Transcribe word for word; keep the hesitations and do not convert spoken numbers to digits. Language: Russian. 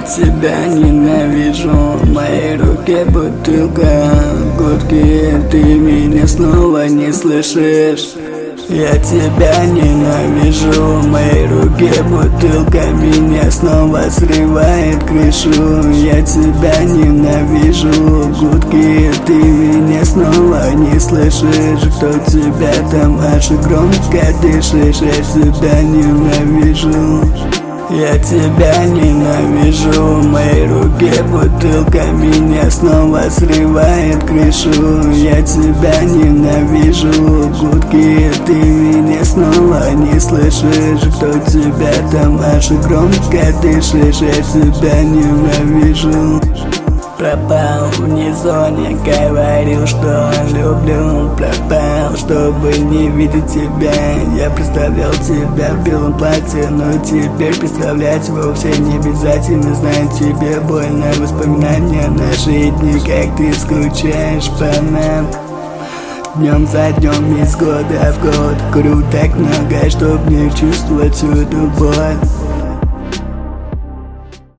тебя ненавижу, в моей руке бутылка водки, ты меня снова не слышишь. Я тебя ненавижу, в моей руке бутылка меня снова срывает крышу. Я тебя ненавижу, гудки, ты меня снова не слышишь. Кто тебя там аж громко дышишь, я тебя ненавижу. Я тебя ненавижу, в моей руке бутылка меня снова срывает крышу. Я тебя ненавижу, гудки, ты меня снова не слышишь. Кто тебя там аж громко дышишь, я тебя ненавижу. Пропал в незоне, говорил, что люблю. Пропал, чтобы не видеть тебя. Я представлял тебя в белом платье, но теперь представлять вовсе не обязательно. Знаю, тебе больно воспоминания наши дни, как ты скучаешь по нам. Днем за днем, из года в год, курю так много, чтоб не чувствовать эту боль.